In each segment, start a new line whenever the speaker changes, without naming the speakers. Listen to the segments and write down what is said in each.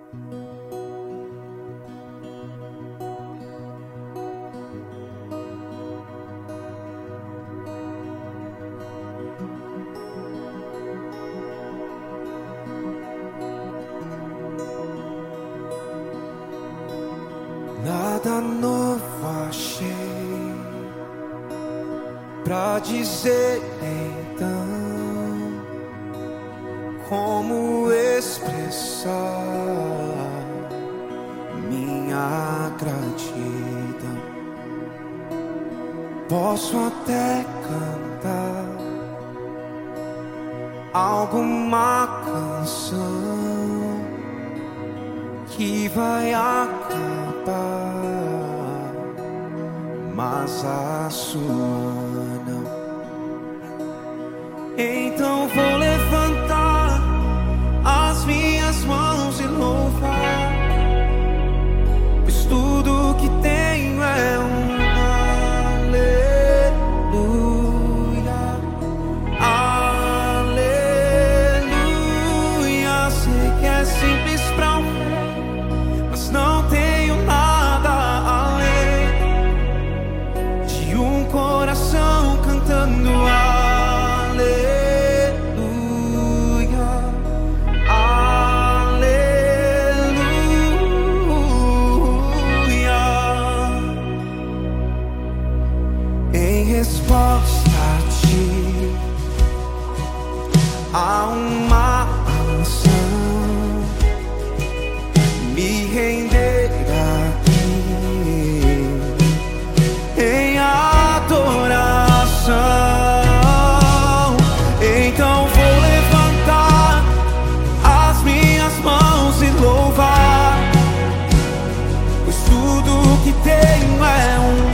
Nada novo achei pra dizer então. Como expressar minha gratidão? Posso até cantar alguma canção que vai acabar, mas a sua não. Então vou levantar as minhas mãos e louvar, pois tudo que tenho é um aleluia, aleluia. Sei que é simples pra um rei, mas não tenho nada além de um coração cantando resposta a ti, há uma canção, me render aqui em adoração. Então vou levantar as minhas mãos e louvar, pois tudo que tenho é um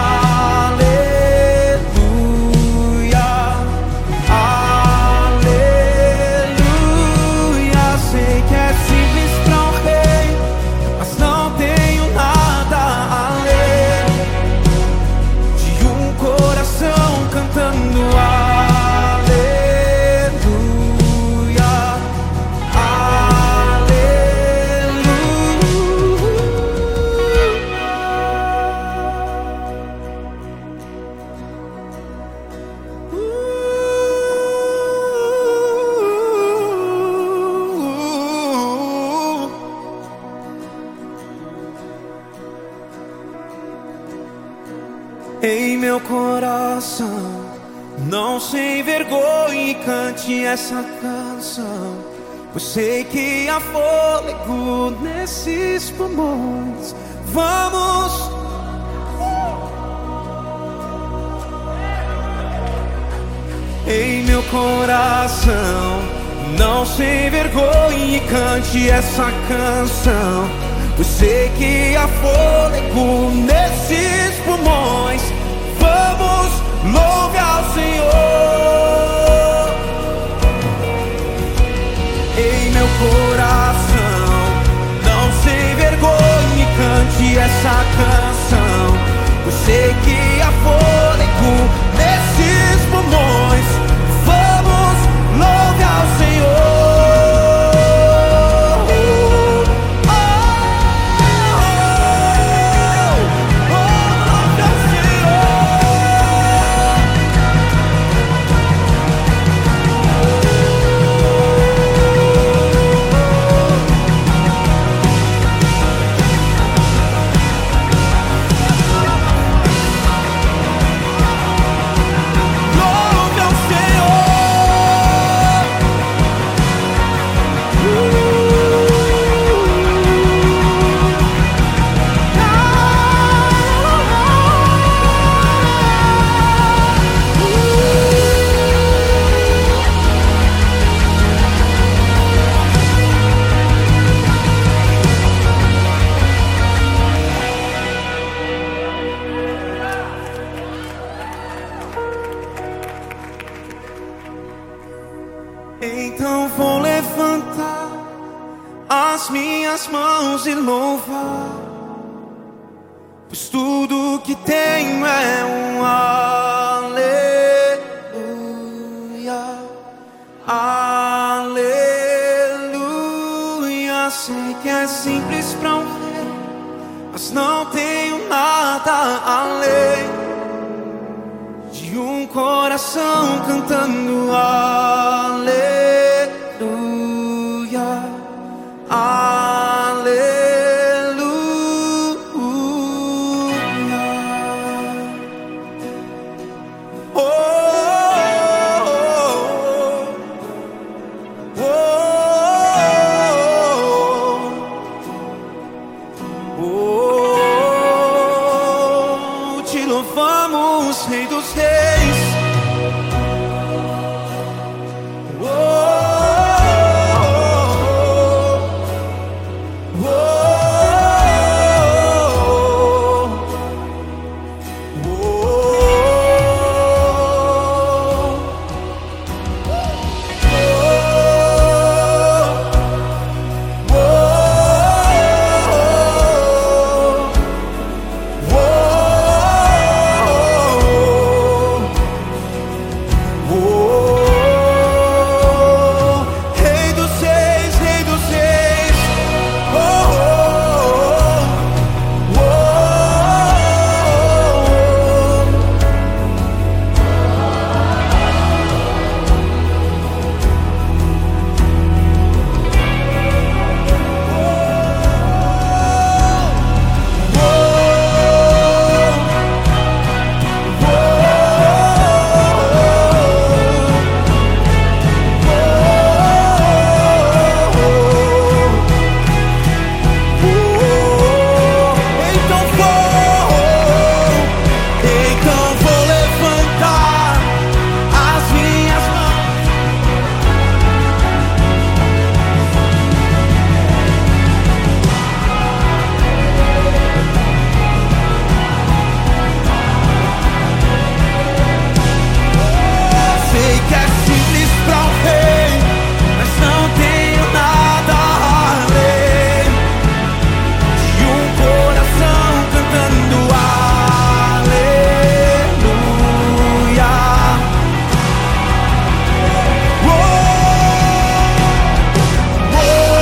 em meu coração. Não sem vergonha cante essa canção, pois sei que há fôlego nesses pulmões. Vamos! Em meu coração, não sem vergonha cante essa canção, pois sei que há fôlego nesses pulmões. Vamos, louve ao Senhor. Em meu coração, não sem vergonha cante essa canção, pois sei que há fôlego nesses pulmões. Vamos, louve ao Senhor. Então vou levantar as minhas mãos e louvar, pois tudo que tenho é um aleluia, aleluia. sei que é simples pra um rei, mas não tenho nada além de um coração cantando aleluia, aleluia. Oh, oh, oh, oh, te louvamos, Rei dos Reis. Oh, oh, oh, Rei dos Reis, Rei dos Reis. Oh, oh, oh, então vou levantar as minhas mãos. Sei que é simples pra um rei, mas não tenho nada além de um coração cantando aleluia. Oh, oh,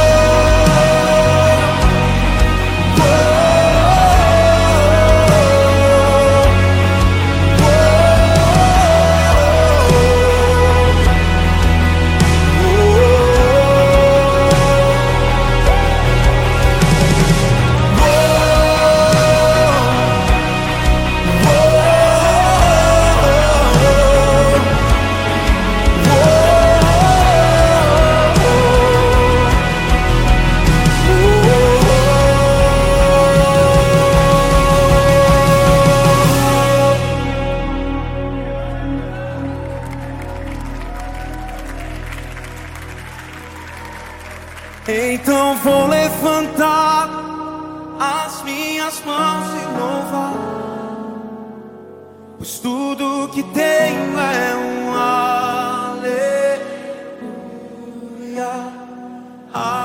então vou levantar as minhas mãos e louvar, pois tudo que tenho é um aleluia.